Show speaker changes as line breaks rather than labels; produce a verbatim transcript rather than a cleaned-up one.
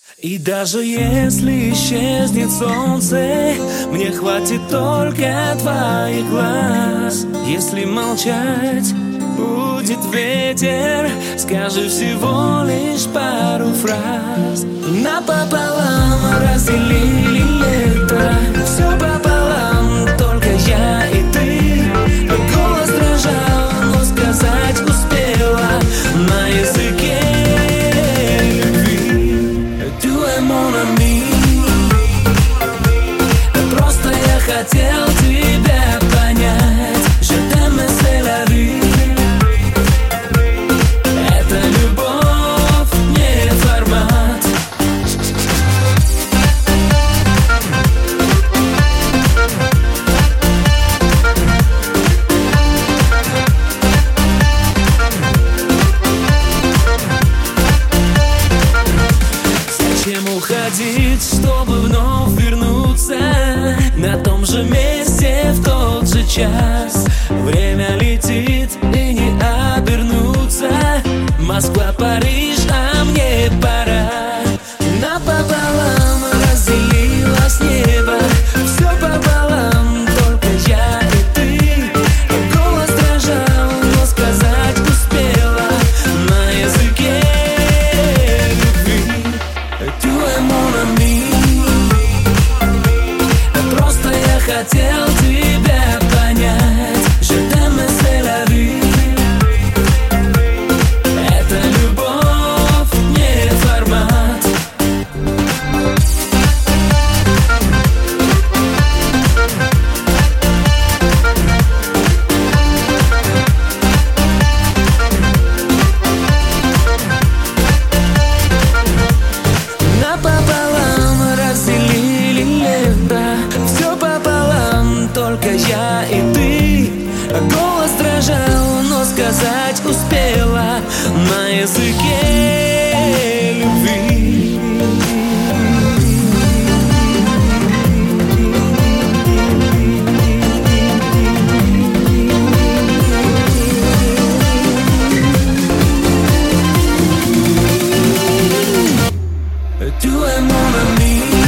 И даже если исчезнет солнце, мне хватит только твоих глаз. Если молчать будет ветер, скажи всего лишь пару фраз. Напополам разделили лето, все пополам, только я и ты. Голос дрожал, но сказать успела на языке хотел тебя понять. Je t'aime, c'est la vie. Это любовь, не формат. Зачем уходить, чтобы вновь вернуться на том же месте в тот же час? Время летит и не обернуться. Москва, Париж, а мне пора. Напополам разделилось небо, все пополам, только я и ты. Голос дрожал, но сказать успела на языке любви. Tu es mon ami. Просто я хотел тебя понять. Je t'aime, c'est la vie. Это любовь, не формат. Напополам разделили лето, все пополам, только я и ты. Голос дрожал, но сказать успела на языке любви. Tu es mon ami.